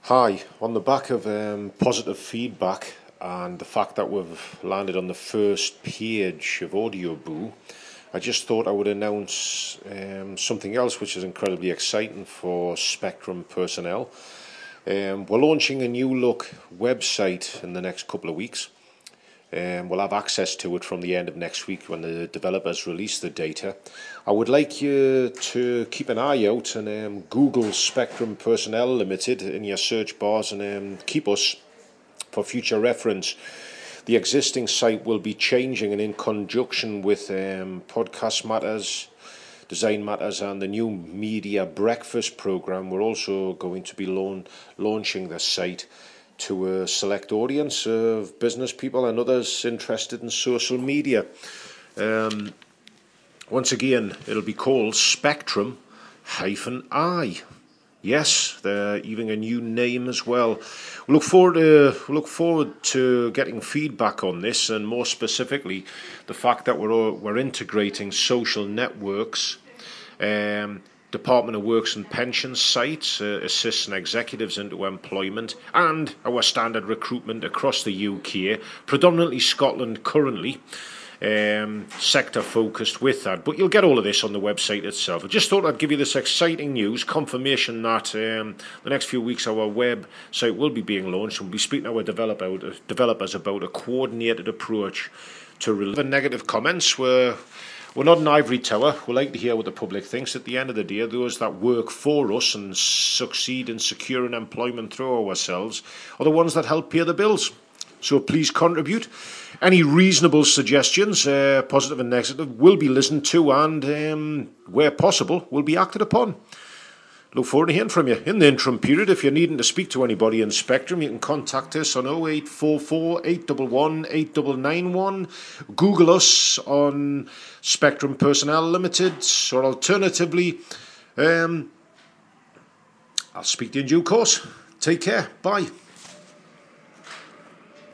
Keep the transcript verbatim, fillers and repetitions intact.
Hi, on the back of um, positive feedback and the fact that we've landed on the first page of Audioboo, I just thought I would announce um, something else which is incredibly exciting for Spectrum personnel. Um, we're launching a new look website in the next couple of weeks. Um, we'll have access to it from the end of next week when the developers release the data. I would like you to keep an eye out and um, Google Spectrum Personnel Limited in your search bars and um, keep us for future reference. The existing site will be changing, and in conjunction with um, Podcast Matters, Design Matters and the new Media Breakfast programme, we're also going to be laun- launching the site to a select audience of business people and others interested in social media. Um, once again, it'll be called Spectrum hyphen I. Yes, they're even a new name as well. We look forward to we look forward to getting feedback on this, and more specifically, the fact that we're we're integrating social networks. Um, Department of Works and Pensions sites, uh, assisting executives into employment, and our standard recruitment across the U K, predominantly Scotland currently, um, sector focused with that. But you'll get all of this on the website itself. I just thought I'd give you this exciting news, confirmation that um, the next few weeks our website will be being launched. We'll be speaking to our developer, developers about a coordinated approach to relieve negative comments. We're We're not an ivory tower. We like to hear what the public thinks. At the end of the day, those that work for us and succeed in securing employment through ourselves are the ones that help pay the bills. So please contribute. Any reasonable suggestions, uh, positive and negative, will be listened to and, um, where possible, will be acted upon. Look forward to hearing from you. In the interim period, if you're needing to speak to anybody in Spectrum, you can contact us on oh eight four four, eight one one, eight nine nine one. Google us on Spectrum Personnel Limited, or alternatively, um, I'll speak to you in due course. Take care. Bye.